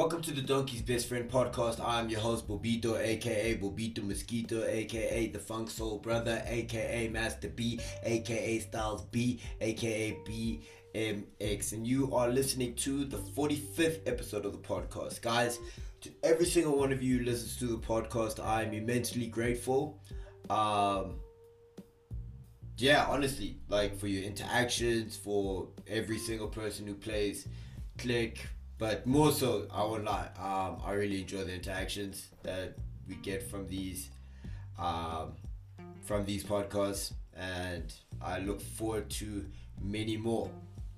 Welcome to the Donkey's Best Friend podcast. I'm your host, Bobito, aka Bobito Mosquito, aka The Funk Soul Brother, aka Master B, aka Styles B, aka BMX. And you are listening to the 45th episode of the podcast. Guys, to every single one of you who listens to the podcast, I'm immensely grateful. Yeah, honestly, like for your interactions, for every single person who plays Click. But more so, I won't lie. I really enjoy the interactions that we get from these podcasts, and I look forward to many more.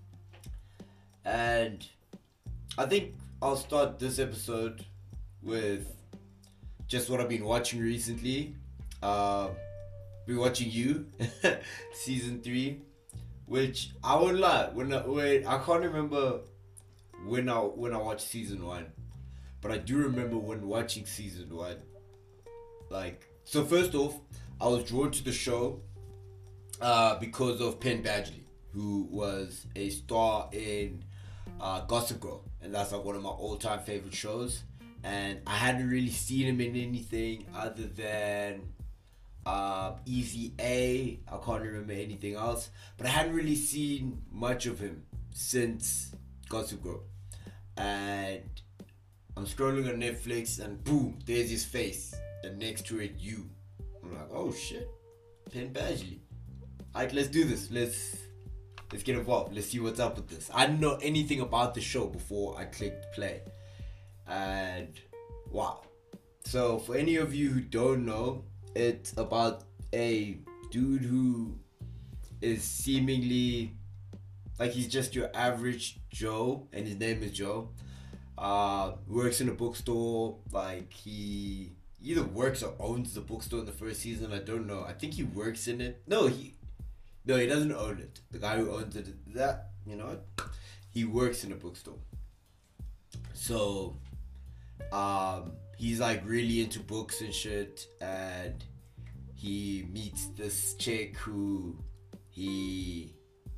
And I think I'll start this episode with just what I've been watching recently. Been watching You, season 3, which I won't lie. When I can't remember when I watched season 1, but I do remember when watching season 1. So first off, I was drawn to the show because of Penn Badgley, who was a star in Gossip Girl, and that's like one of my all-time favorite shows. And I hadn't really seen him in anything other than Easy A. I can't remember anything else, but I hadn't really seen much of him since Gossip Girl. And I'm scrolling on Netflix and boom, there's his face, and next to it You. I'm like, oh shit, Penn Badgley. Alright, let's do this. Let's get involved. Let's see what's up with this. I didn't know anything about the show before I clicked play, and wow. So for any of you who don't know, it's about a dude who is seemingly like he's just your average Joe, and his name is Joe. Works in a bookstore. Like he either works or owns the bookstore in the first season. I don't know. I think he works in it. No, he doesn't own it. The guy who owns it, he works in a bookstore. So, he's like really into books and shit, and he meets this chick who he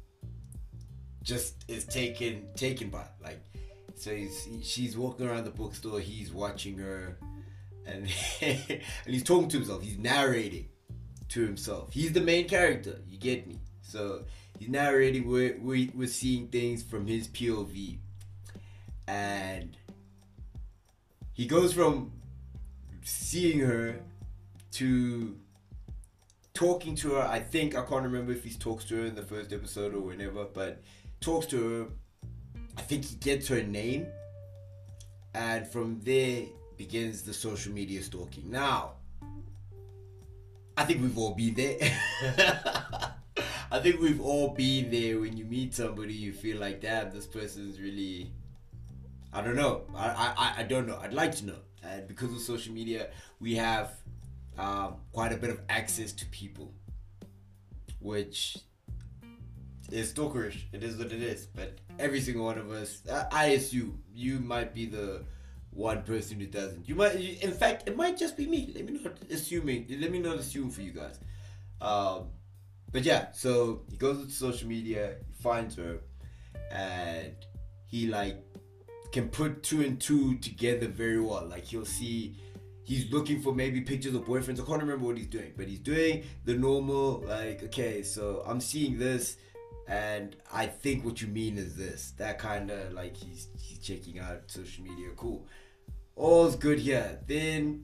just is taken by. Like, so she's walking around the bookstore, he's watching her, and and he's talking to himself, he's narrating to himself. He's the main character, you get me? So he's narrating, we're seeing things from his POV, and he goes from seeing her to talking to her. I can't remember if he talks to her in the first episode or whenever, but talks to her. I think he gets her name, and from there begins the social media stalking. Now, I think we've all been there. I think we've all been there when you meet somebody, you feel like, damn, this person's really, I don't know. I don't know. I'd like to know. And because of social media, we have quite a bit of access to people, which is stalkerish. It is what it is. But every single one of us, I assume, you might be the one person who doesn't. In fact, it might just be me. Let me not assume for you guys. But yeah, so he goes to social media, he finds her, and he like can put two and two together very well. Like he'll see, he's looking for maybe pictures of boyfriends. I can't remember what he's doing, but he's doing the normal, like, okay, so I'm seeing this, and I think what you mean is this. That kind of like he's checking out social media. Cool, all's good here. Then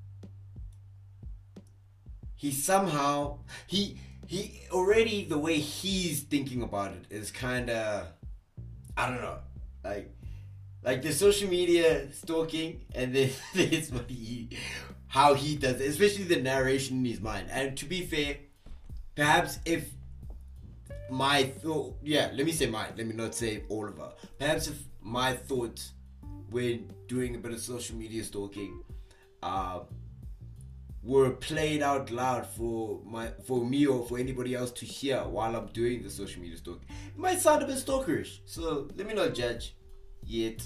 he somehow he already, the way he's thinking about it is kind of, I don't know, like the social media stalking, and then there's how he does it, especially the narration in his mind. And to be fair, perhaps if my thought, let me not say all of her. Perhaps if my thoughts when doing a bit of social media stalking were played out loud for me or for anybody else to hear while I'm doing the social media stalking, it might sound a bit stalkerish. So let me not judge yet.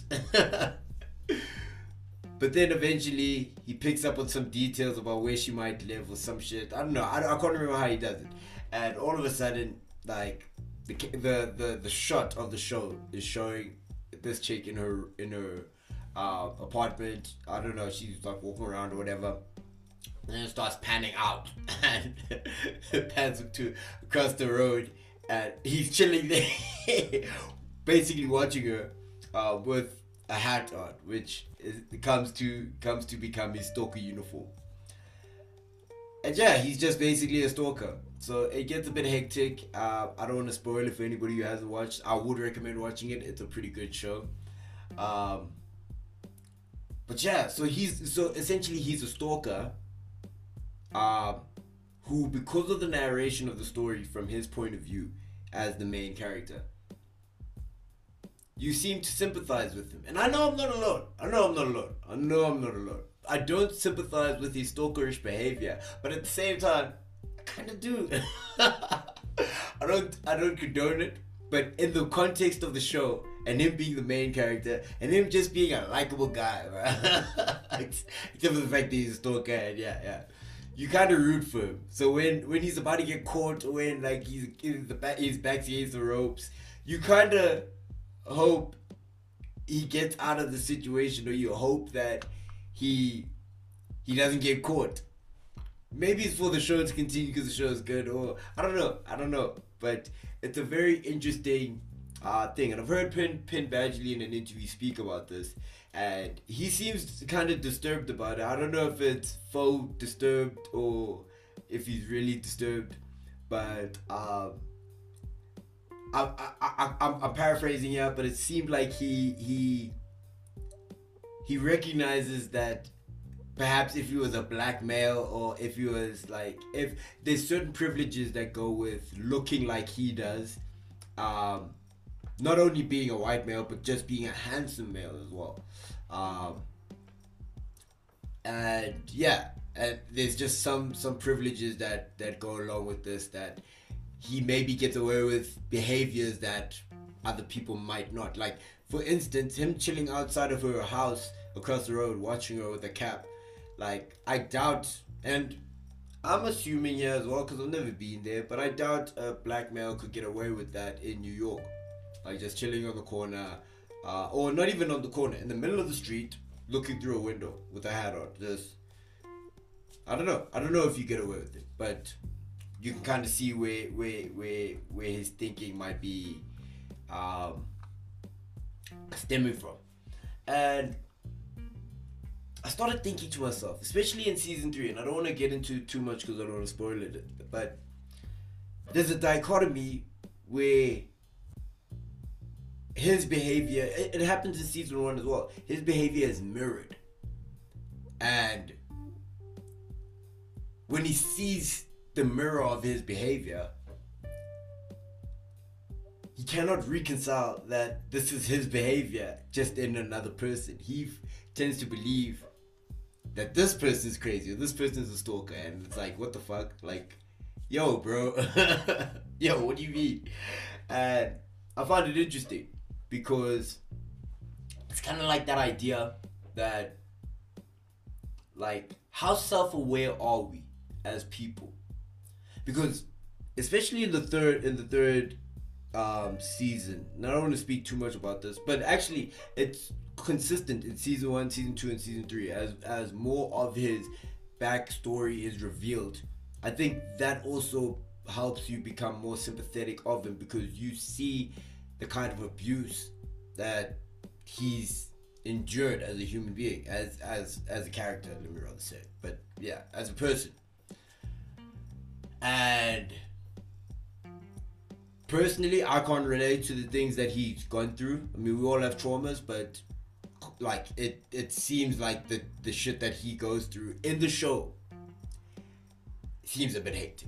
But then eventually he picks up on some details about where she might live or some shit. I don't know. I can't remember how he does it. And all of a sudden, like the shot of the show is showing this chick in her apartment. I don't know. She's like walking around or whatever. And then it starts panning out and pans to across the road, and he's chilling there, basically watching her with a hat on, which comes to become his stalker uniform. And yeah, he's just basically a stalker. So it gets a bit hectic. I don't want to spoil it for anybody who hasn't watched. I would recommend watching it. It's a pretty good show. Um, but yeah, so essentially he's a stalker, um, who, because of the narration of the story from his point of view as the main character, you seem to sympathize with him. And I know I'm not alone. I don't sympathize with his stalkerish behavior, but at the same time, I kind of do. I don't condone it, but in the context of the show and him being the main character and him just being a likable guy, right? Except for the fact that he's a stalker, and yeah. You kind of root for him. So when he's about to get caught, or when like he's back against the ropes, you kind of hope he gets out of the situation, or you hope that he doesn't get caught. Maybe it's for the show to continue because the show is good, or I don't know. But it's a very interesting thing, and I've heard Penn Badgley in an interview speak about this, and he seems kind of disturbed about it. I don't know if it's faux disturbed or if he's really disturbed, but I'm paraphrasing here, but it seemed like he recognizes that perhaps if he was a black male, or if he was like, if there's certain privileges that go with looking like he does, not only being a white male but just being a handsome male as well, and yeah, and there's just some privileges that go along with this, that he maybe gets away with behaviors that other people might not. Like, for instance, him chilling outside of her house across the road watching her with a cap. Like, I doubt, and I'm assuming here as well because I've never been there, but I doubt a black male could get away with that in New York. Like, just chilling on the corner, or not even on the corner, in the middle of the street, looking through a window with a hat on. Just, I don't know if you get away with it, but you can kind of see where his thinking might be stemming from. And I started thinking to myself, especially in season 3, and I don't want to get into too much because I don't want to spoil it, but there's a dichotomy where his behavior, it happens in season 1 as well, his behavior is mirrored. And when he sees the mirror of his behavior, he cannot reconcile that this is his behavior just in another person. He tends to believe that this person's crazy, or this person's a stalker, and it's like, what the fuck? Like, yo, bro. Yo, what do you mean? And I find it interesting because it's kind of like that idea that, like, how self-aware are we as people? Because especially in the third season, and I don't want to speak too much about this, but actually it's consistent in season 1, season 2, and season 3, as more of his backstory is revealed. I think that also helps you become more sympathetic of him, because you see the kind of abuse that he's endured as a human being, as a character, let me rather say, but yeah, as a person. And personally, I can't relate to the things that he's gone through. I mean, we all have traumas, but like, it seems like the shit that he goes through in the show seems a bit hectic.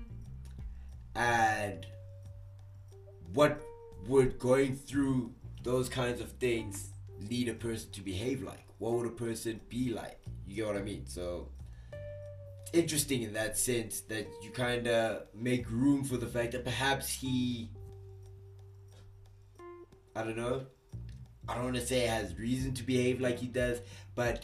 And what would going through those kinds of things lead a person to behave like? What would a person be like? You get what I mean? So interesting in that sense, that you kind of make room for the fact that perhaps he, I don't know, I don't want to say has reason to behave like he does, but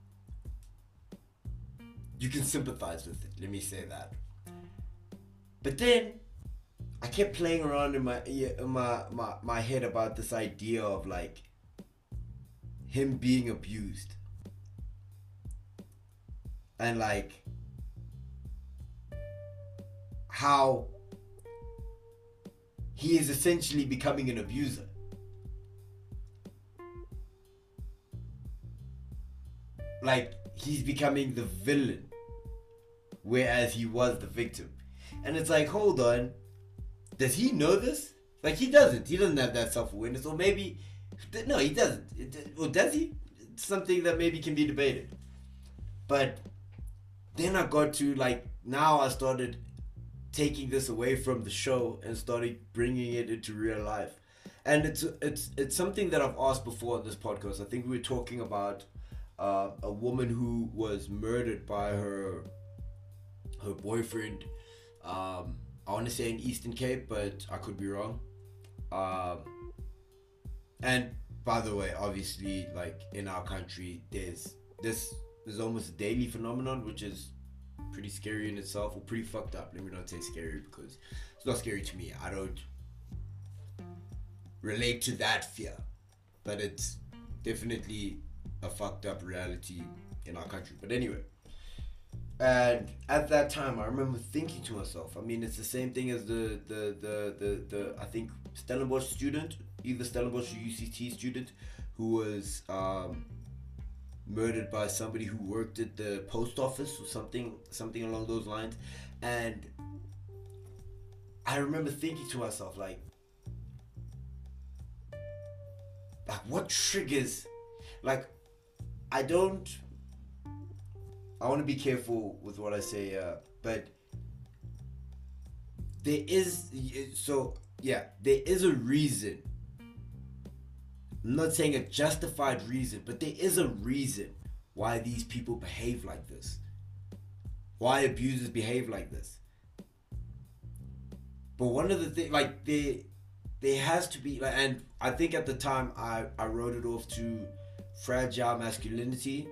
you can sympathize with it, let me say that. But then I kept playing around in my head about this idea of, like, him being abused. And like how he is essentially becoming an abuser. Like he's becoming the villain, whereas he was the victim. And it's like, hold on, does he know this? Like he doesn't. He doesn't have that self-awareness, or maybe no, he doesn't. Or does he? It's something that maybe can be debated. But then I got to like now I started taking this away from the show and started bringing it into real life. And it's something that I've asked before on this podcast. I think we were talking about a woman who was murdered by her boyfriend. I want to say in Eastern Cape, but I could be wrong. And by the way, obviously, like in our country, there's almost a daily phenomenon, which is pretty scary in itself, or pretty fucked up. Let me not say scary because it's not scary to me. I don't relate to that fear, but it's definitely a fucked up reality in our country. But anyway, and at that time, I remember thinking to myself. I mean, it's the same thing as the I think Stellenbosch student, either Stellenbosch or UCT student, who was murdered by somebody who worked at the post office or something along those lines. And I remember thinking to myself, like what triggers, like I want to be careful with what I say, but there is a reason. I'm not saying a justified reason, but there is a reason why these people behave like this. Why abusers behave like this. But one of the things, like, there has to be, and I think at the time I wrote it off to fragile masculinity,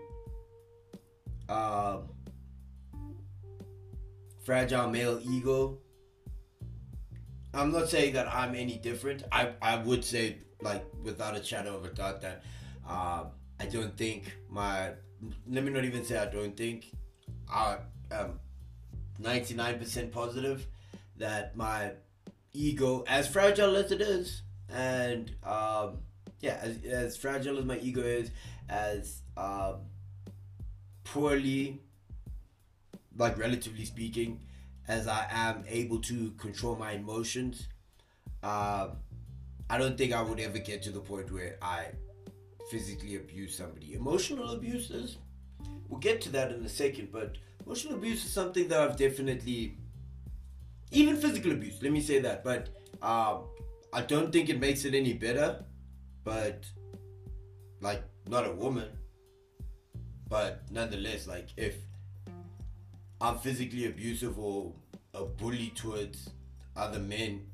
fragile male ego. I'm not saying that I'm any different. I would say, like, without a shadow of a doubt, that I don't think let me not even say I don't think, I am 99% positive that my ego, as fragile as it is, and as fragile as my ego is, as poorly, like relatively speaking, as I am able to control my emotions, I don't think I would ever get to the point where I physically abuse somebody. Emotional abuses, we'll get to that in a second, but emotional abuse is something that I've definitely, even physical abuse, let me say that, but I don't think it makes it any better, but like, not a woman, but nonetheless, like, if I'm physically abusive or a bully towards other men,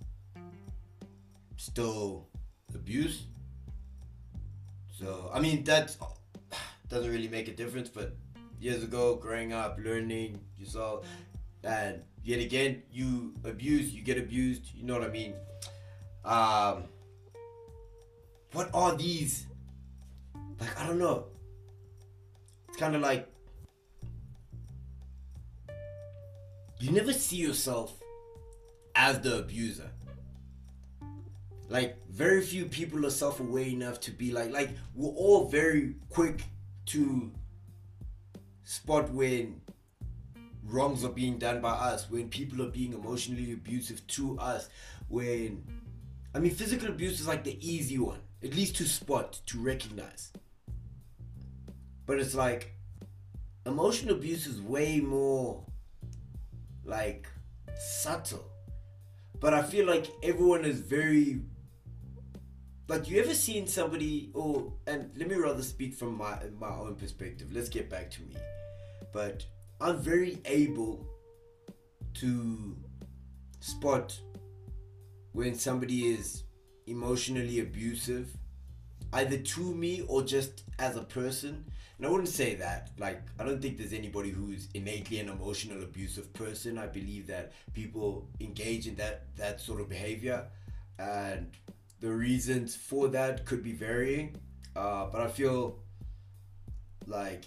still abuse. So I mean, that doesn't really make a difference, but years ago, growing up, learning yourself, and yet again, you abuse, you get abused, you know what I mean? What are these, like, I don't know, it's kind of like, you never see yourself as the abuser. Like, very few people are self-aware enough to be like we're all very quick to spot when wrongs are being done by us, when people are being emotionally abusive to us, when, I mean, physical abuse is like the easy one, at least to spot, to recognize. But it's like, emotional abuse is way more, like, subtle. But I feel like everyone is very, like, you ever seen somebody, and let me rather speak from my own perspective, let's get back to me, but I'm very able to spot when somebody is emotionally abusive, either to me or just as a person. And I wouldn't say that, like, I don't think there's anybody who's innately an emotional abusive person. I believe that people engage in that sort of behavior, and the reasons for that could be varying. But I feel like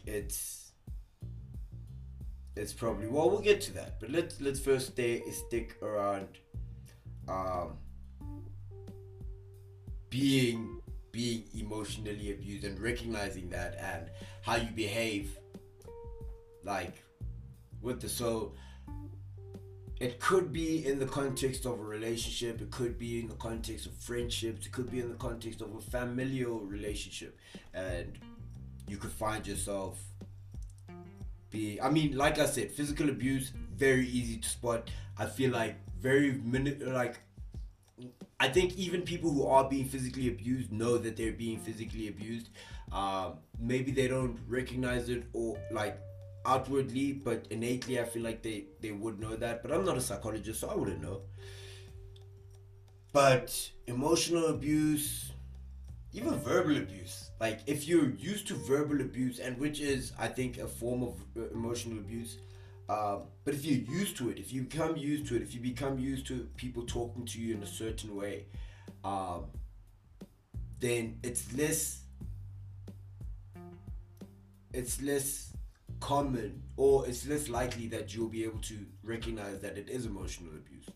it's probably, well, we'll get to that. But let's first stick around um, being emotionally abused and recognizing that, and how you behave like with the so it could be in the context of a relationship, it could be in the context of friendships, it could be in the context of a familial relationship, and you could find yourself be, I mean, like I said, physical abuse very easy to spot. I feel like like I think even people who are being physically abused know that they're being physically abused. Maybe they don't recognize it or like outwardly, but innately I feel like they would know that. But I'm not a psychologist, so I wouldn't know. But emotional abuse, even verbal abuse, like if you're used to verbal abuse, and which is I think a form of emotional abuse, but if you're used to it, if you become used to it, if you become used to people talking to you in a certain way, um, then it's less common, or it's less likely that you'll be able to recognize that it is emotional abuse.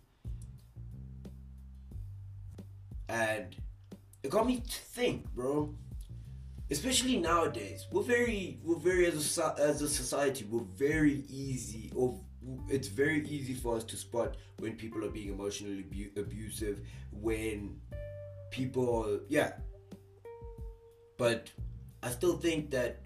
And it got me to think, bro. Especially nowadays, we're very as a society, we're very easy, or it's very easy for us to spot when people are being emotionally abusive, when people, yeah. But I still think that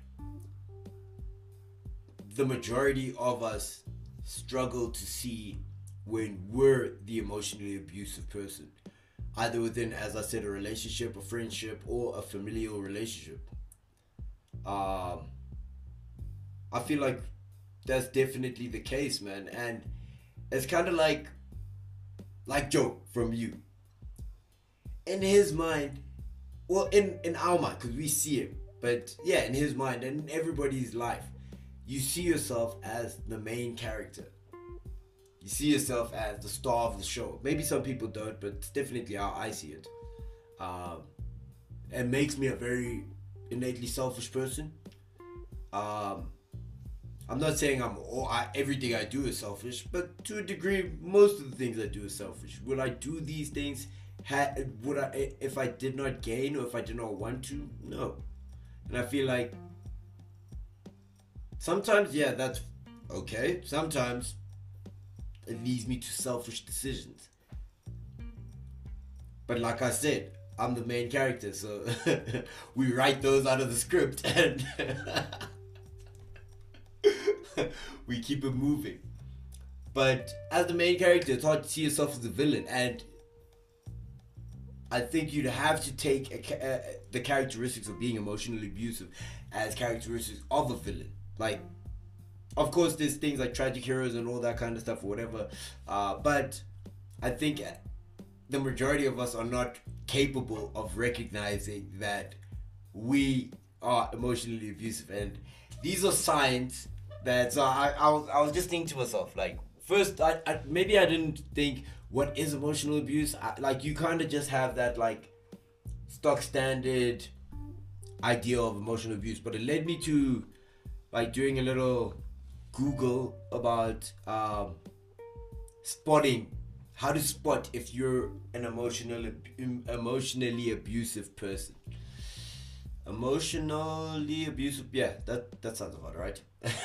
the majority of us struggle to see when we're the emotionally abusive person, either within, as I said, a relationship, a friendship, or a familial relationship. Um, I feel like that's definitely the case, man. And it's kind of like Joe from you. In his mind, well, in our mind, because we see him, but yeah, in his mind and in everybody's life, you see yourself as the main character. You see yourself as the star of the show. Maybe some people don't, but it's definitely how I see it. Um, it makes me a very innately selfish person. Um, I'm not saying everything I do is selfish, but to a degree, most of the things I do is selfish. Would I do these things? Would I, if I did not gain, or if I did not want to? No. And I feel like sometimes, yeah, that's okay. Sometimes it leads me to selfish decisions. But like I said, I'm the main character, so we write those out of the script and we keep it moving. But as the main character, it's hard to see yourself as the villain, and I think you'd have to take the characteristics of being emotionally abusive as characteristics of a villain. Like, of course, there's things like tragic heroes and all that kind of stuff or whatever, but I think the majority of us are not capable of recognizing that we are emotionally abusive, and these are signs that, so I was just thinking to myself, like, first maybe I didn't think what is emotional abuse. Like, you kind of just have that like stock standard idea of emotional abuse, but it led me to like doing a little Google about spotting, how to spot if you're an emotionally abusive person. Emotionally abusive, yeah, that sounds about right.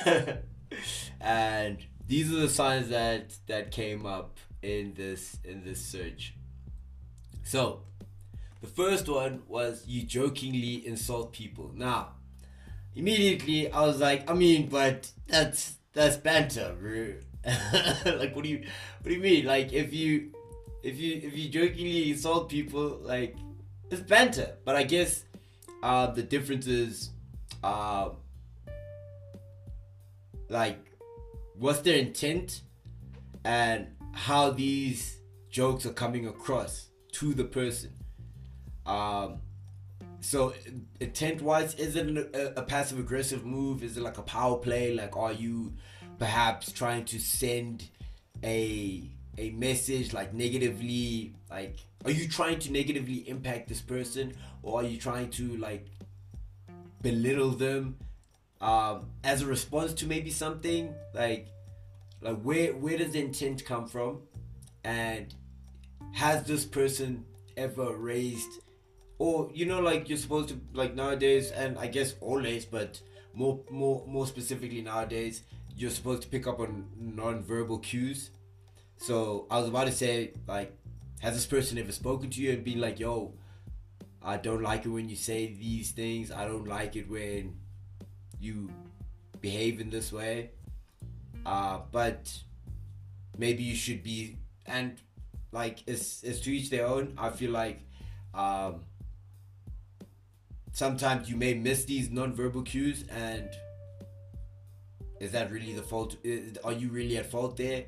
And these are the signs that came up in this search. So the first one was you jokingly insult people. Now, immediately I was like, I mean, but that's banter, bro. Like, what do you mean? Like, if you jokingly insult people, like, it's banter. But I guess the difference is, like, what's their intent and how these jokes are coming across to the person. So intent wise, is it a passive aggressive move? Is it like a power play? Like, are you perhaps trying to send a message, like, negatively? Like, are you trying to negatively impact this person, or are you trying to, like, belittle them as a response to maybe something like where does the intent come from, and has this person ever raised, or like you're supposed to, like nowadays, and I guess always, but more specifically nowadays, you're supposed to pick up on non-verbal cues. So I was about to say, like, has this person ever spoken to you and been like, yo, I don't like it when you say these things, I don't like it when you behave in this way, but maybe you should be, and like it's to each their own. I feel like um, sometimes you may miss these non-verbal cues, and is that really the fault? Are you really at fault there?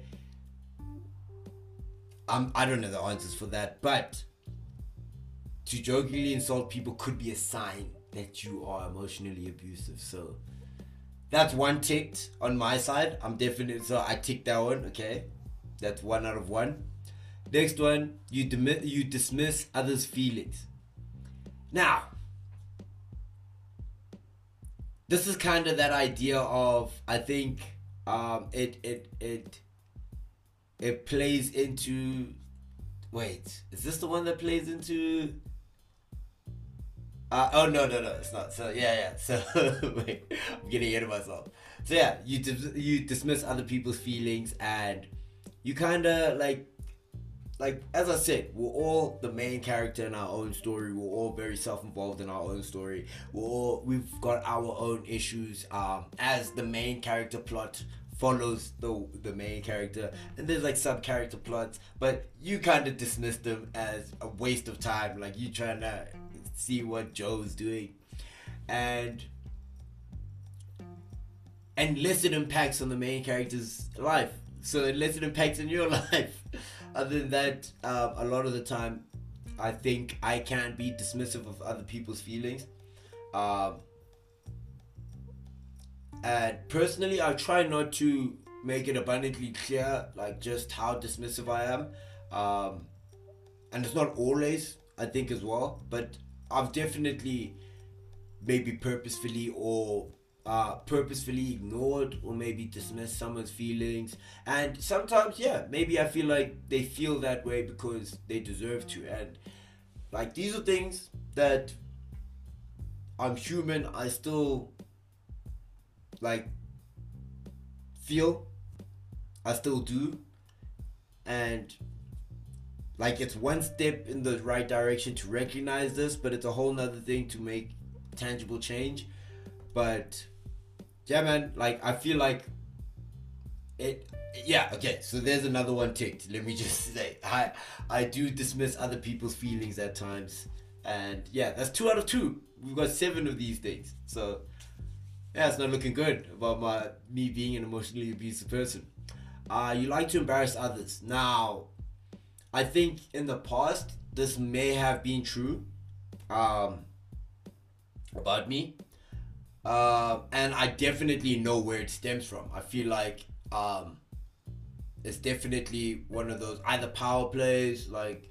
I don't know the answers for that, but to jokingly insult people could be a sign that you are emotionally abusive. So that's one ticked on my side. I'm definitely, so I ticked that one. Okay, that's 1 out of 1. Next one, you dismiss others' feelings. Now, this is kind of that idea of, I think it plays into. Wait, is this the one that plays into? Oh no, it's not. So yeah. So wait, I'm getting ahead of myself. So yeah, you dismiss other people's feelings, and you kind of like as I said, we're all the main character in our own story. We're all very self-involved in our own story. We've got our own issues. As the main character plot follows the main character, and there's like sub character plots, but you kind of dismiss them as a waste of time. Like, you trying to see what Joe's doing, and less it impacts on the main character's life. So unless it impacts on your life. Other than that, a lot of the time, I think I can be dismissive of other people's feelings. And personally, I try not to make it abundantly clear, like, just how dismissive I am. And it's not always, I think, as well. But I've definitely maybe purposefully ignored or maybe dismissed someone's feelings, and sometimes, yeah, maybe I feel like they feel that way because they deserve to, and like, these are things that I'm human, I still like feel, I still do, and like, it's one step in the right direction to recognize this, but it's a whole nother thing to make tangible change. But yeah, man, like, I feel like it. Yeah, okay, so there's another one ticked. Let me just say, I do dismiss other people's feelings at times, and yeah, that's 2 out of 2. We've got 7 of these things, so yeah, it's not looking good about me being an emotionally abusive person. You like to embarrass others. Now, I think in the past this may have been true about me. And I definitely know where it stems from. I feel like it's definitely one of those either power plays,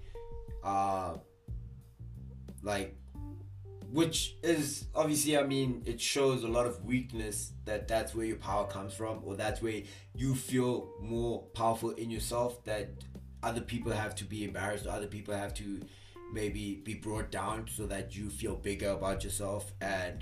like, which is obviously, I mean, it shows a lot of weakness, that's where your power comes from, or that's where you feel more powerful in yourself, that other people have to be embarrassed, or other people have to maybe be brought down so that you feel bigger about yourself. And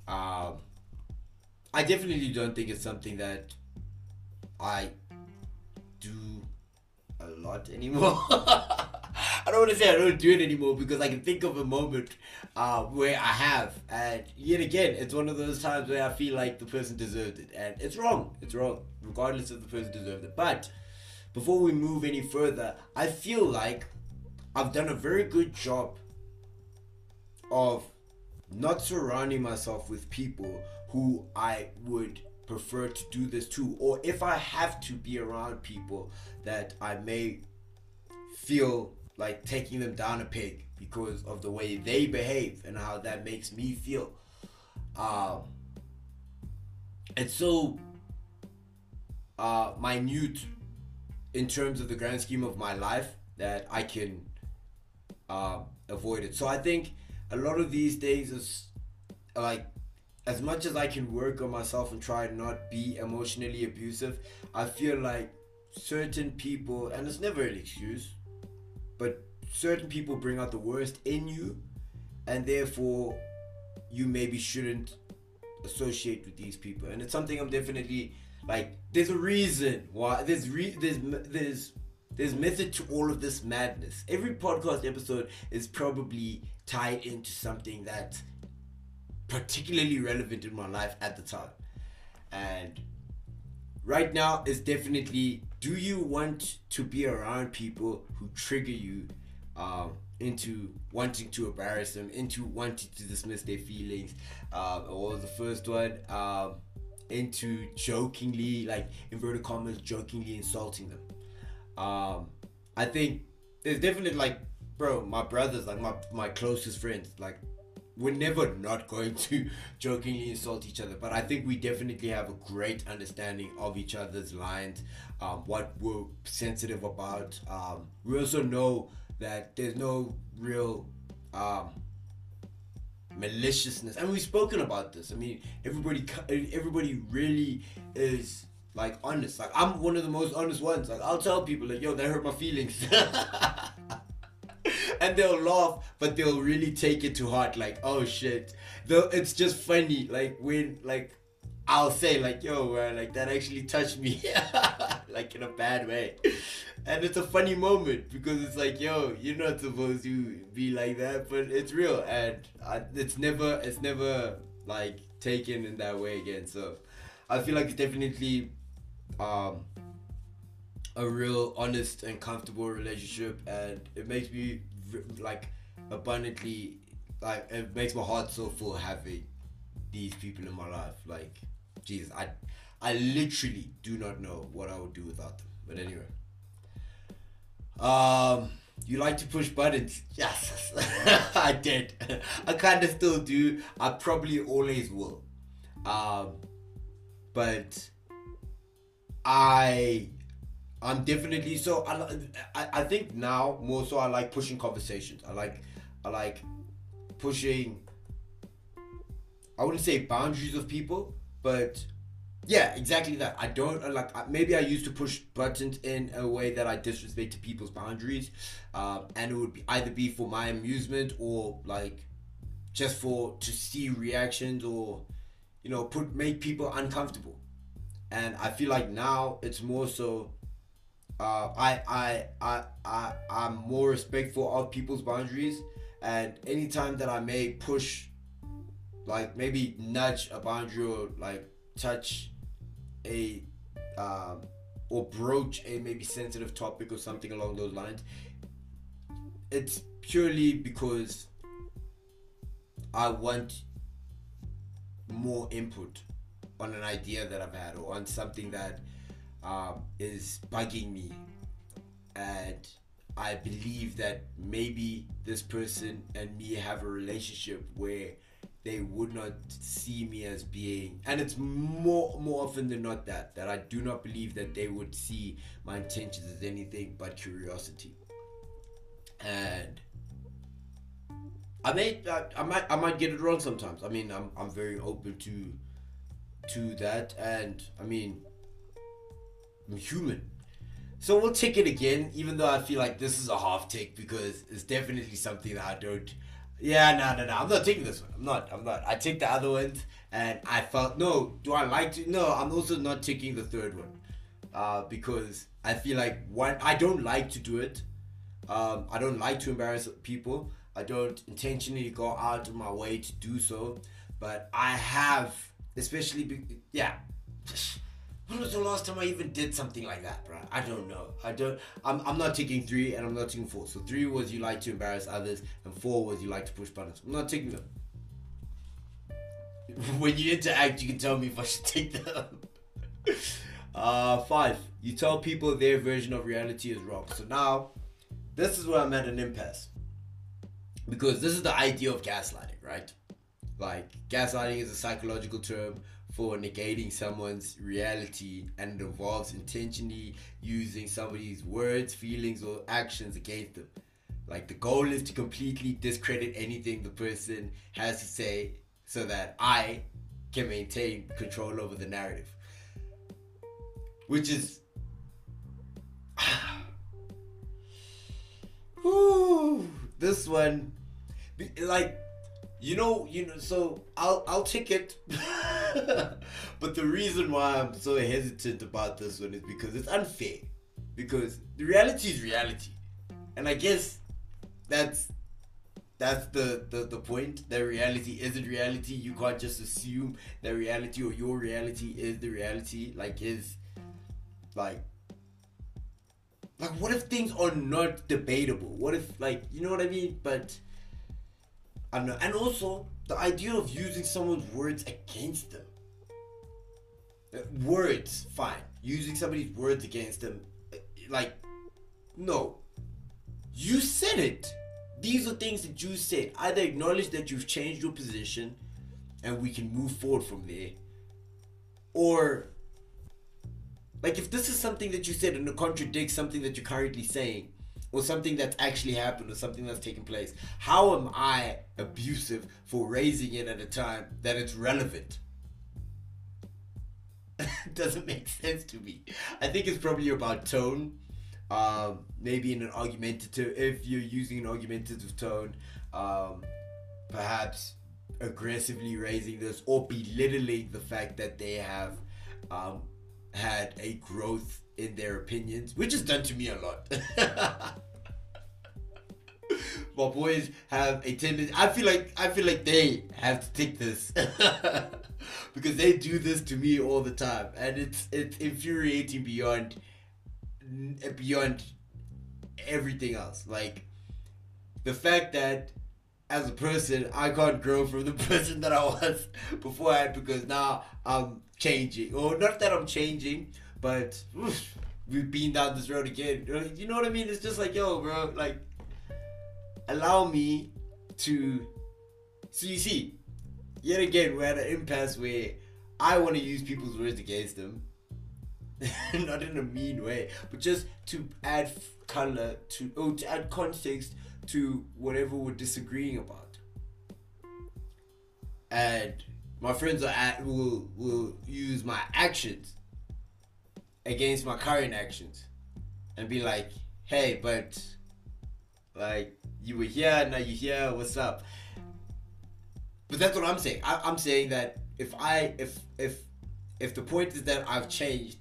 I definitely don't think it's something that I do a lot anymore. I don't want to say I don't do it anymore, because I can think of a moment where I have, and yet again, it's one of those times where I feel like the person deserved it, and it's wrong, regardless if the person deserved it. But before we move any further, I feel like I've done a very good job of not surrounding myself with people who I would prefer to do this to, or if I have to be around people that I may feel like taking them down a peg because of the way they behave and how that makes me feel. It's so minute in terms of the grand scheme of my life that I can avoid it. So I think a lot of these things is like, as much as I can work on myself and try and not be emotionally abusive, I feel like certain people, and it's never an excuse, but certain people bring out the worst in you, and therefore you maybe shouldn't associate with these people. And it's something I'm definitely like. There's a reason why. There's method to all of this madness. Every podcast episode is probably tied into something that's particularly relevant in my life at the time. And right now is definitely, do you want to be around people who trigger you into wanting to embarrass them, into wanting to dismiss their feelings, or the first one, into jokingly, like inverted commas, jokingly insulting them. I think there's definitely like, bro, my brothers, like my closest friends, like we're never not going to jokingly insult each other, but I think we definitely have a great understanding of each other's lines, what we're sensitive about. We also know that there's no real maliciousness, and we've spoken about this. I mean, everybody really is like honest. Like I'm one of the most honest ones. Like I'll tell people like, yo, that hurt my feelings. And they'll laugh, but they'll really take it to heart. Like, oh shit. Though it's just funny. Like when like I'll say like, yo, man, like that actually touched me. Like in a bad way. And it's a funny moment because it's like, yo, you're not supposed to be like that, but it's real, and it's never like taken in that way again. So I feel like it's definitely a real honest and comfortable relationship, and it makes me like abundantly, like it makes my heart so full having these people in my life. Like Jesus, I literally do not know what I would do without them. But anyway, you like to push buttons? Yes. I did. I kind of still do. I probably always will. But I'm definitely so. I think now more so. I like pushing conversations. I like pushing. I wouldn't say boundaries of people, but yeah, exactly that. I don't like. Maybe I used to push buttons in a way that I disrespected people's boundaries, and it would either be for my amusement or like just to see reactions, or make people uncomfortable. And I feel like now it's more so. I'm more respectful of people's boundaries, and anytime that I may push, like maybe nudge a boundary or like touch a or broach a maybe sensitive topic or something along those lines, it's purely because I want more input on an idea that I've had, or on something that is bugging me, and I believe that maybe this person and me have a relationship where they would not see me as being, and it's more often than not that I do not believe that they would see my intentions as anything but curiosity. And I might get it wrong sometimes. I mean, I'm very open to that, and I mean, I'm human. So we'll take it again, even though I feel like this is a half take, because it's definitely something that I don't. Yeah, no. I'm not taking this one. I'm not. I take the other ones, and I felt, no. Do I like to? No, I'm also not taking the third one, because I feel like I don't like to do it. I don't like to embarrass people. I don't intentionally go out of my way to do so, but I have, especially, yeah. When was the last time I even did something like that, bro? I don't know. I'm not taking 3, and I'm not taking 4. So 3 was you like to embarrass others, and 4 was you like to push buttons. I'm not taking them. When you interact, you can tell me if I should take them. 5, you tell people their version of reality is wrong. So now, this is where I'm at an impasse. Because this is the idea of gaslighting, right? Like, gaslighting is a psychological term for negating someone's reality, and it involves intentionally using somebody's words, feelings, or actions against them. Like, the goal is to completely discredit anything the person has to say, so that I, can maintain control over the narrative, which is this one, like, so I'll take it. But the reason why I'm so hesitant about this one is because it's unfair, because the reality is reality, and I guess that's the point. That reality isn't reality. You can't just assume that reality or your reality is the reality. Like what if things are not debatable? What if, like, you know what I mean? But I don't know. And also the idea of using someone's words against them. Words, fine. Using somebody's words against them, like, no. You said it. These are things that you said. Either acknowledge that you've changed your position and we can move forward from there, or, like, if this is something that you said and it contradicts something that you're currently saying, or something that's actually happened, or something that's taken place, how am I abusive for raising it at a time that it's relevant? Doesn't make sense to me. I think it's probably about tone. Maybe in an argumentative, if you're using an argumentative tone, perhaps aggressively raising this or belittling the fact that they have had a growth in their opinions, which is done to me a lot. My boys have a tendency. I feel like they have to take this because they do this to me all the time, and it's infuriating beyond everything else. Like, the fact that as a person I can't grow from the person that I was beforehand because now I'm changing, or not that I'm changing, but we've been down this road again. You know what I mean? It's just like, yo, bro, like, allow me to. So you see, yet again, we're at an impasse where I want to use people's words against them. Not in a mean way, but just to add color to add context to whatever we're disagreeing about. And my friends will use my actions against my current actions and be like, hey, but, like, you were here, now you're here, what's up? But that's what I'm saying. I'm saying that if the point is that I've changed,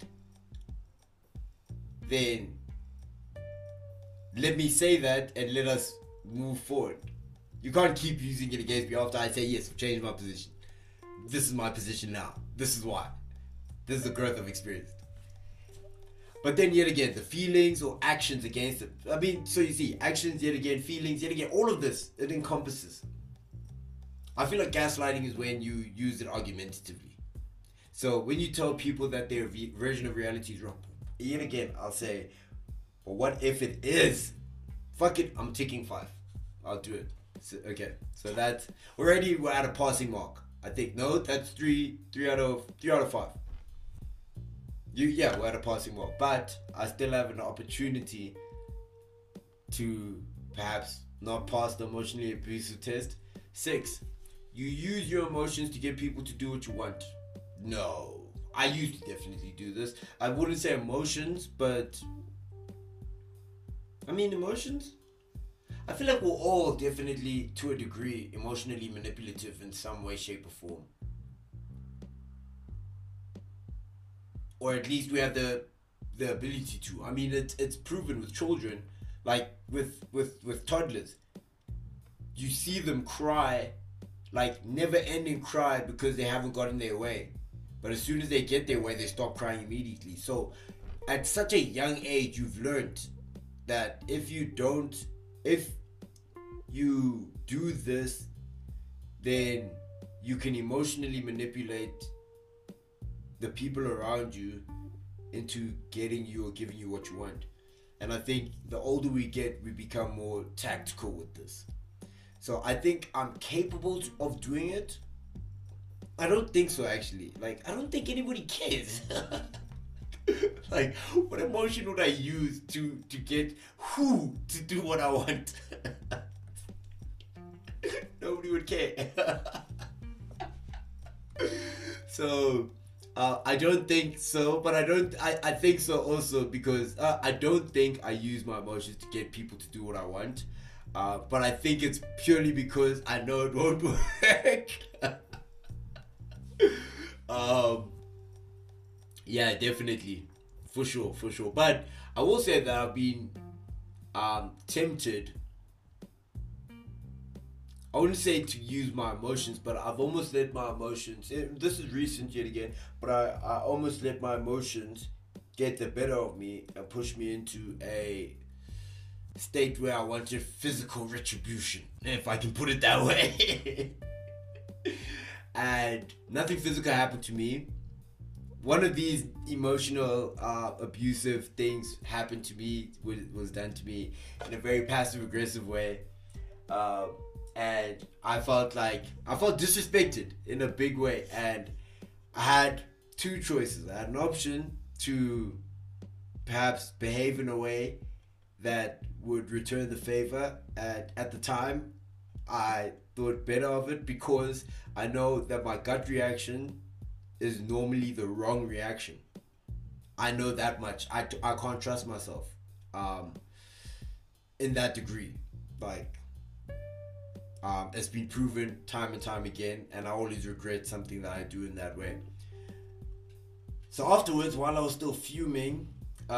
then let me say that and let us move forward. You can't keep using it against me after I say, yes, I've changed my position. This is my position now. This is why. This is the growth I've experienced. But then yet again, the feelings or actions against it. I mean, so you see, actions yet again, feelings yet again, all of this, it encompasses. I feel like gaslighting is when you use it argumentatively. So when you tell people that their version of reality is wrong, yet again, I'll say, well, what if it is? Fuck it, I'm taking 5. I'll do it. So, okay, so that's already, we're at a passing mark. I think, no, that's 3 out of 5. We're at a passing mark, but I still have an opportunity to perhaps not pass the emotionally abusive test. 6, you use your emotions to get people to do what you want. No, I used to definitely do this. I wouldn't say emotions, but I mean emotions. I feel like we're all definitely, to a degree, emotionally manipulative in some way, shape, or form. Or at least we have the ability to. I mean, it's proven with children, like with toddlers. You see them cry, like never-ending cry because they haven't gotten their way. But as soon as they get their way, they stop crying immediately. So at such a young age, you've learned that if you do this, then you can emotionally manipulate the people around you into getting you or giving you what you want. And I think the older we get, we become more tactical with this. So I think I'm capable of doing it. I don't think so, actually. Like, I don't think anybody cares. Like, what emotion would I use to get who to do what I want? Nobody would care. So I don't think so, but I think so also because I don't think I use my emotions to get people to do what I want. But I think it's purely because I know it won't work. um, yeah, definitely, for sure. But I will say that I've been tempted. I wouldn't say to use my emotions, but I've almost let my emotions. This is recent yet again, but I almost let my emotions get the better of me and push me into a state where I wanted physical retribution, if I can put it that way. And nothing physical happened to me. One of these emotional abusive things happened to me, was done to me in a very passive aggressive way. Um, and I felt disrespected in a big way. And I had two choices. I had an option to perhaps behave in a way that would return the favor. And at the time, I thought better of it because I know that my gut reaction is normally the wrong reaction. I know that much. I can't trust myself um, in that degree. Like, it's been proven time and time again, and I always regret something that I do in that way. So afterwards, while I was still fuming,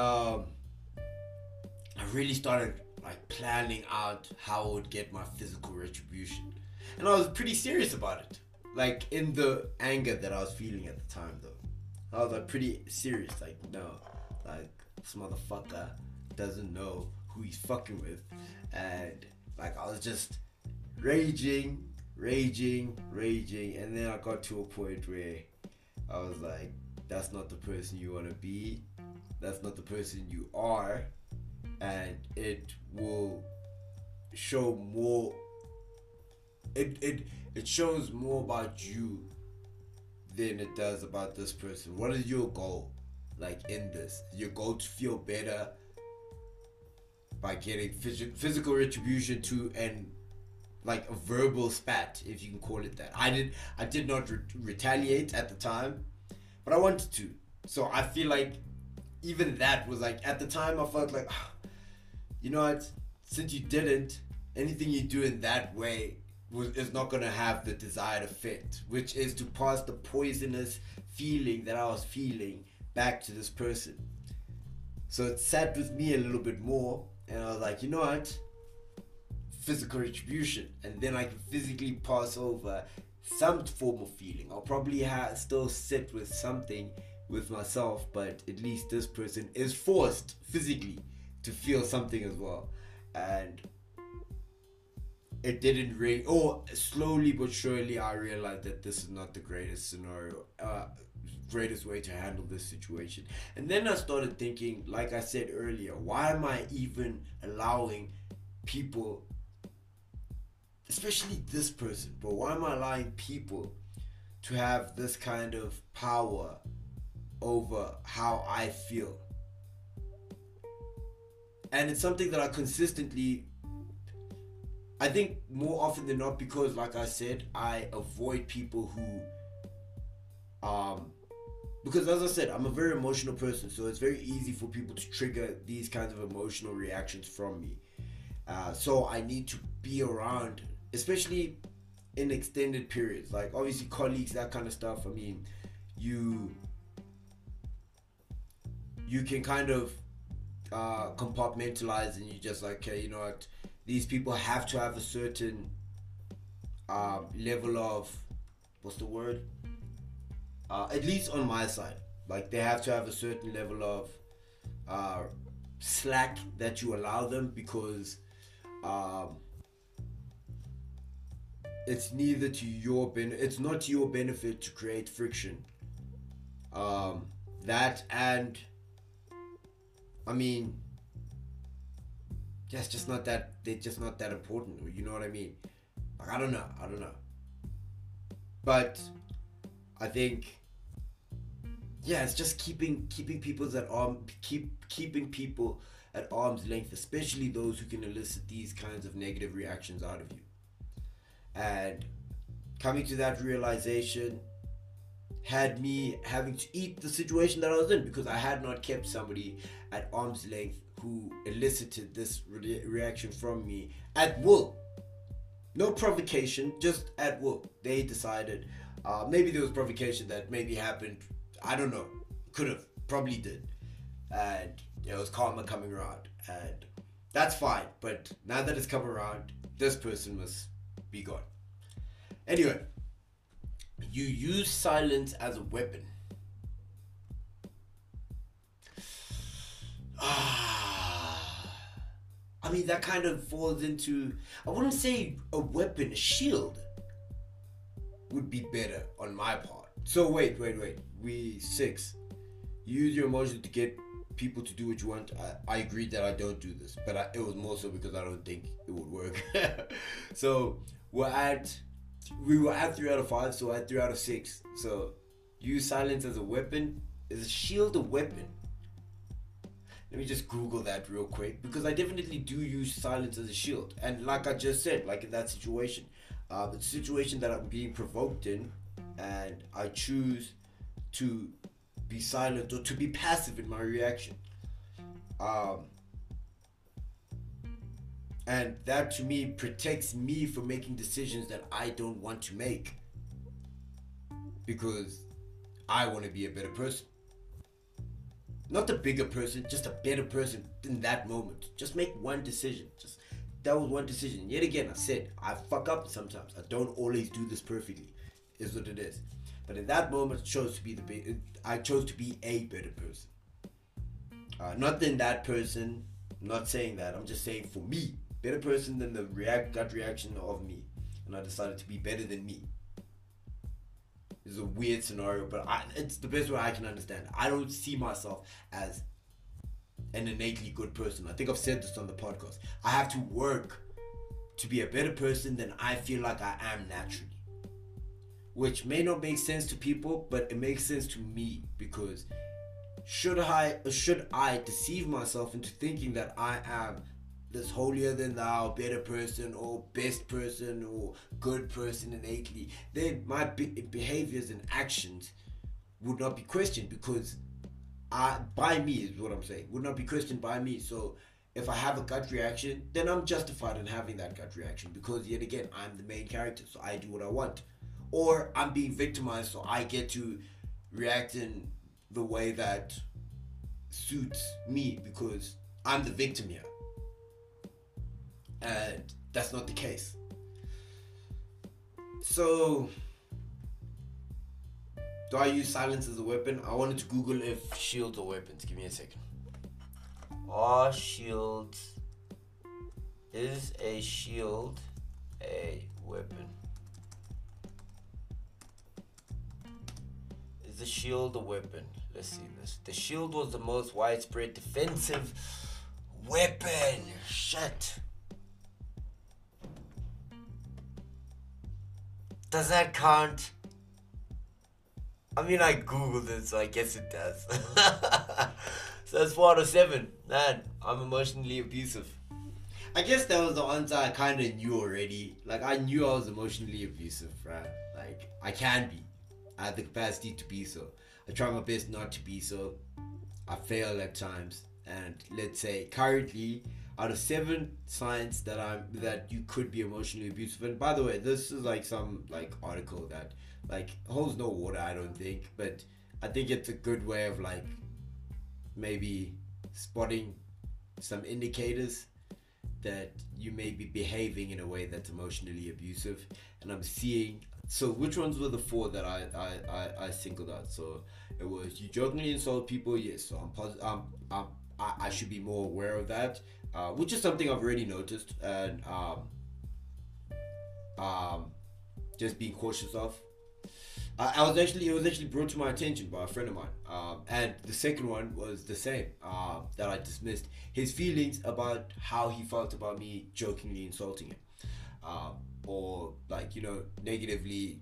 I really started like planning out how I would get my physical retribution, and I was pretty serious about it. Like in the anger that I was feeling at the time, though, I was like pretty serious. Like no, like this motherfucker doesn't know who he's fucking with, and like I was just raging, and then I got to a point where I was like, that's not the person you want to be, that's not the person you are, and it will show more. It shows more about you than it does about this person. What is your goal? Like in this, your goal to feel better by getting physical retribution to and like a verbal spat, if you can call it that. I did not retaliate at the time, but I wanted to. So I feel like even that was like at the time I felt like, you know what? Since you didn't, anything you do in that way is not gonna have the desired effect, which is to pass the poisonous feeling that I was feeling back to this person. So it sat with me a little bit more, and I was like, you know what? Physical retribution, and then I can physically pass over some form of feeling. I'll probably still sit with something with myself, but at least this person is forced physically to feel something as well. And it didn't really, or slowly but surely I realized that this is not the greatest scenario, greatest way to handle this situation. And then I started thinking, like I said earlier, why am I even allowing people, especially this person, but why am I allowing people to have this kind of power over how I feel? And it's something that I think more often than not, because like I said, I avoid people because as I said, I'm a very emotional person, so it's very easy for people to trigger these kinds of emotional reactions from me. So I need to be around, especially in extended periods, like obviously colleagues, that kind of stuff. I mean, you can kind of compartmentalize, and you just like, okay, you know what, these people have to have a certain level of, what's the word, at least on my side, like they have to have a certain level of slack that you allow them, because it's neither to your it's not to your benefit to create friction. That, and I mean, yeah, it's just not that, they're just not that important, you know what I mean? Like, I don't know, but I think, yeah, it's just keeping people's at keeping people at arm's length, especially those who can elicit these kinds of negative reactions out of you. And coming to that realization, had me having to eat the situation that I was in because I had not kept somebody at arm's length who elicited this reaction from me at will. No provocation, just at will. They decided, maybe there was provocation that maybe happened. I don't know. Could have, probably did. And it was karma coming around. And that's fine. But now that it's come around, this person must be gone. Anyway, you use silence as a weapon. I mean, that kind of falls into, I wouldn't say a weapon, a shield would be better on my part. So wait. We 6. You use your emotions to get people to do what you want. I agree that I don't do this, but it was more so because I don't think it would work. So we were at 3 out of 5, so at 3 out of 6. So use silence as a weapon. Is a shield a weapon? Let me just Google that real quick because I definitely do use silence as a shield. And like I just said, like in that situation, the situation that I'm being provoked in, and I choose to be silent or to be passive in my reaction. And that to me protects me from making decisions that I don't want to make because I want to be a better person. Not the bigger person, just a better person in that moment. Just make one decision. That was one decision. Yet again, I said, I fuck up sometimes. I don't always do this perfectly. Is what it is. But in that moment, I chose to be a better person. Not than that person. I'm not saying that. I'm just saying for me, better person than the gut reaction of me. And I decided to be better than me. It's a weird scenario, but it's the best way I can understand. I don't see myself as an innately good person. I think I've said this on the podcast. I have to work to be a better person than I feel like I am naturally. Which may not make sense to people, but it makes sense to me because should I deceive myself into thinking that I am this holier than thou, better person or best person or good person innately, then my behaviors and actions would not be questioned because by me is what I'm saying, would not be questioned by me. So if I have a gut reaction, then I'm justified in having that gut reaction because yet again, I'm the main character, so I do what I want. Or I'm being victimized, so I get to react in the way that suits me because I'm the victim here. And that's not the case. So, do I use silence as a weapon? I wanted to Google if shields are weapons. Give me a second. Are shields... Is a shield a weapon? Is a shield a weapon? Let's see this. The shield was the most widespread defensive weapon. Shit. Does that count? I mean, I Googled it, so I guess it does. So that's 4 out of 7. Man, I'm emotionally abusive. I guess that was the answer I kind of knew already. Like, I knew I was emotionally abusive, right? Like, I can be. I have the capacity to be so. I try my best not to be so. I fail at times. And let's say, currently, out of 7 signs that you could be emotionally abusive. And by the way, this is like some like article that like holds no water, I don't think. But I think it's a good way of like maybe spotting some indicators that you may be behaving in a way that's emotionally abusive. And I'm seeing, so which ones were the 4 that I singled out? So it was you jokingly insult people, yes. So I should be more aware of that, which is something I've already noticed, and just being cautious of. It was actually brought to my attention by a friend of mine, and the second one was the same, that I dismissed his feelings about how he felt about me jokingly insulting him, or like negatively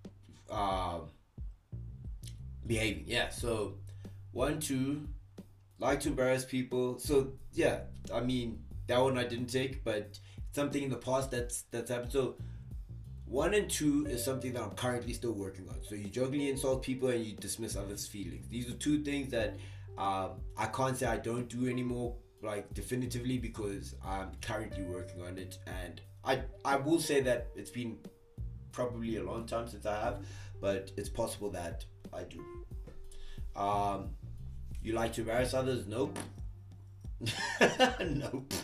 behaving. Yeah. So 1, 2. Like to embarrass people. So yeah, I mean that one I didn't take, but something in the past that's happened. So One and two is something that I'm currently still working on. So you jokingly insult people and you dismiss others' feelings. These are two things that I can't say I don't do anymore, like definitively, because I'm currently working on it. And I will say that it's been probably a long time since I have, but it's possible that I do. You like to embarrass others? Nope. Nope.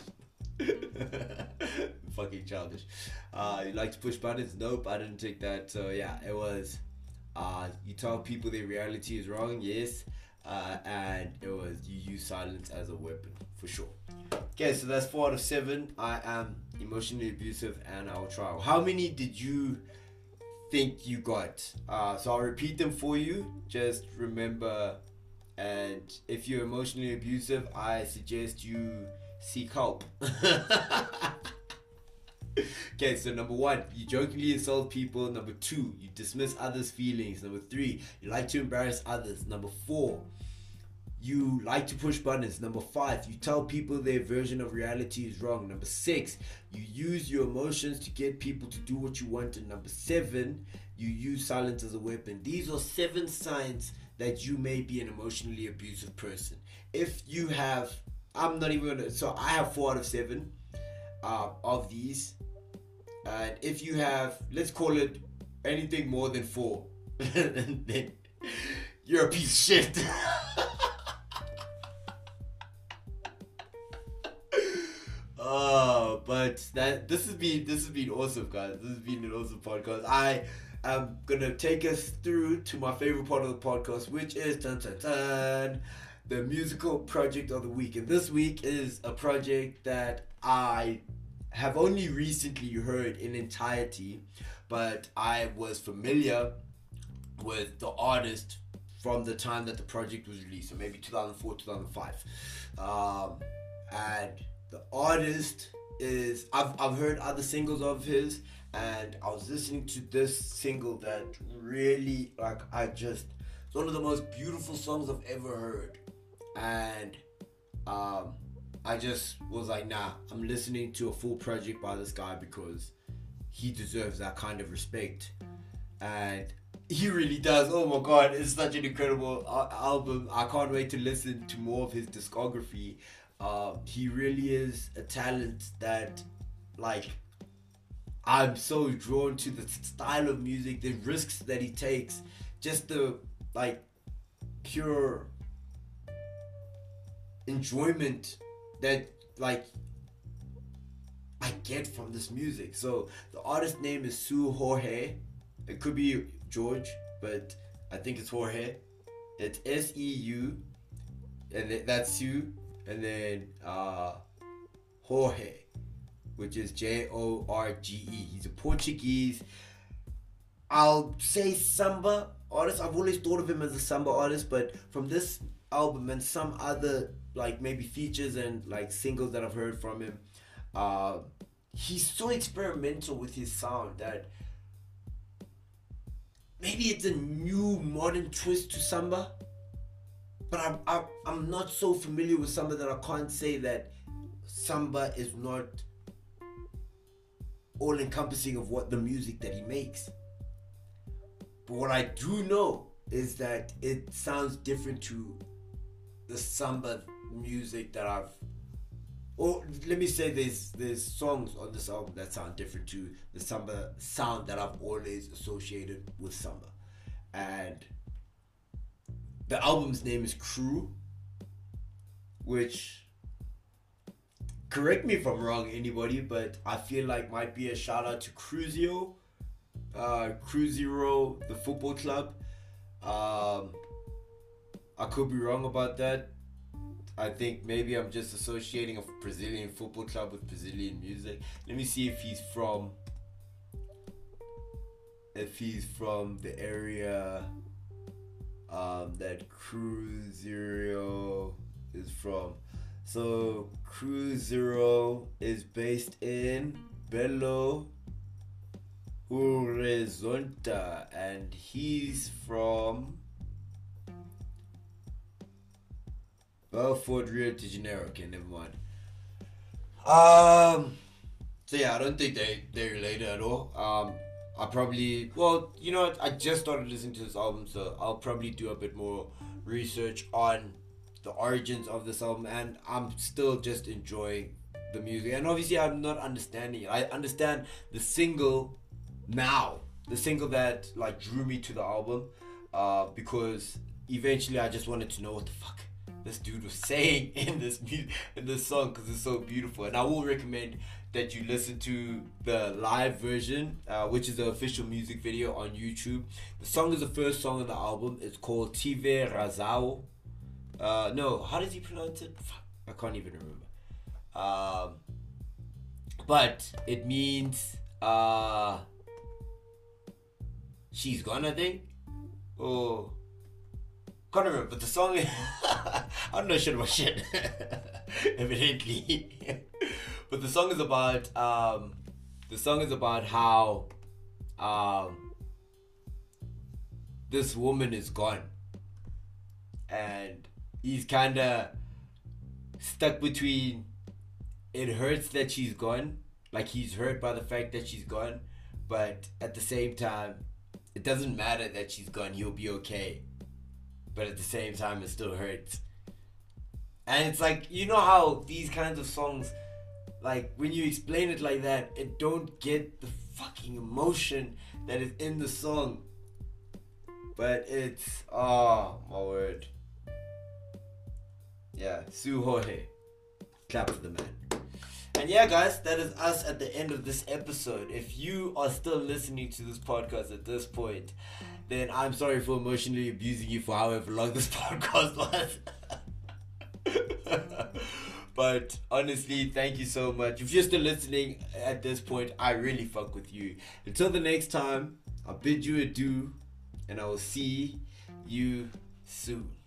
Fucking childish. You like to push buttons? Nope, I didn't take that. So yeah, it was. You tell people their reality is wrong. Yes. And it was you use silence as a weapon for sure. Okay, so that's 4 out of 7. I am emotionally abusive and I'll try. How many did you think you got? So I'll repeat them for you. Just remember, and if you're emotionally abusive, I suggest you seek help. Okay, so number 1, you jokingly insult people. Number 2, you dismiss others' feelings. Number 3, you like to embarrass others. Number 4, you like to push buttons. Number 5, you tell people their version of reality is wrong. Number 6, you use your emotions to get people to do what you want. And number 7, you use silence as a weapon. These are 7 signs that you may be an emotionally abusive person. If you have, I'm not even gonna, so I have 4 out of 7 of these. And if you have, let's call it anything more than 4, then you're a piece of shit. But this has been awesome, guys. This has been an awesome podcast. I am gonna take us through to my favorite part of the podcast, which is the musical project of the week. And this week is a project that I have only recently heard in entirety, but I was familiar with the artist from the time that the project was released, so maybe 2004, 2005. And the artist is, I've heard other singles of his, and I was listening to this single that really, like, it's one of the most beautiful songs I've ever heard. And I just was like, nah, I'm listening to a full project by this guy because he deserves that kind of respect. And he really does. Oh my god, it's such an incredible album. I can't wait to listen to more of his discography. He really is a talent that, like, I'm so drawn to the style of music, the risks that he takes, just the, like, pure enjoyment that, like, I get from this music. So the artist name is Seu Jorge. It could be George, but I think it's Jorge. It's Seu, and that's Seu, and then Jorge, which is Jorge. He's a Portuguese, I'll say samba artist. I've always thought of him as a samba artist, but from this album and some other, like, maybe features and, like, singles that I've heard from him, he's so experimental with his sound that maybe it's a new modern twist to samba, but I'm not so familiar with samba that I can't say that samba is not all encompassing of what the music that he makes. But what I do know is that it sounds different to the samba music that I've, or let me say there's songs on this album that sound different to the samba sound that I've always associated with samba. And the album's name is Crew, which, correct me if I'm wrong, anybody, but I feel like might be a shout out to Cruzeiro, the football club. I could be wrong about that. I think maybe I'm just associating a Brazilian football club with Brazilian music. Let me see if he's from the area that Cruzeiro is from. So Cruzeiro is based in Belo Horizonte, and he's from Belfort, Rio de Janeiro. Okay, never mind. So yeah, I don't think they're related at all. I probably, well, you know what? I just started listening to this album, so I'll probably do a bit more research on the origins of this album, and I'm still just enjoying the music. And obviously, I'm not understanding it. I understand the single now, the single that like drew me to the album, because eventually I just wanted to know what the fuck this dude was saying in this song, because it's so beautiful. And I will recommend that you listen to the live version, which is the official music video on YouTube. The song is the first song on the album. It's called Tive Razao. No, how does he pronounce it? Fuck, I can't even remember. But it means she's gone, I think. Oh, can't remember. But the song, I don't know shit about shit. Evidently. But the song is about how this woman is gone, and he's kind of stuck between, it hurts that she's gone, like he's hurt by the fact that she's gone, but at the same time it doesn't matter that she's gone, he'll be okay, but at the same time it still hurts. And it's like, you know how these kinds of songs, like when you explain it like that, it don't get the fucking emotion that is in the song, but it's, oh my word. Yeah, Suhohe. Clap for the man. And yeah, guys, that is us at the end of this episode. If you are still listening to this podcast at this point, then I'm sorry for emotionally abusing you for however long this podcast was. But honestly, thank you so much. If you're still listening at this point, I really fuck with you. Until the next time, I'll bid you adieu, and I will see you soon.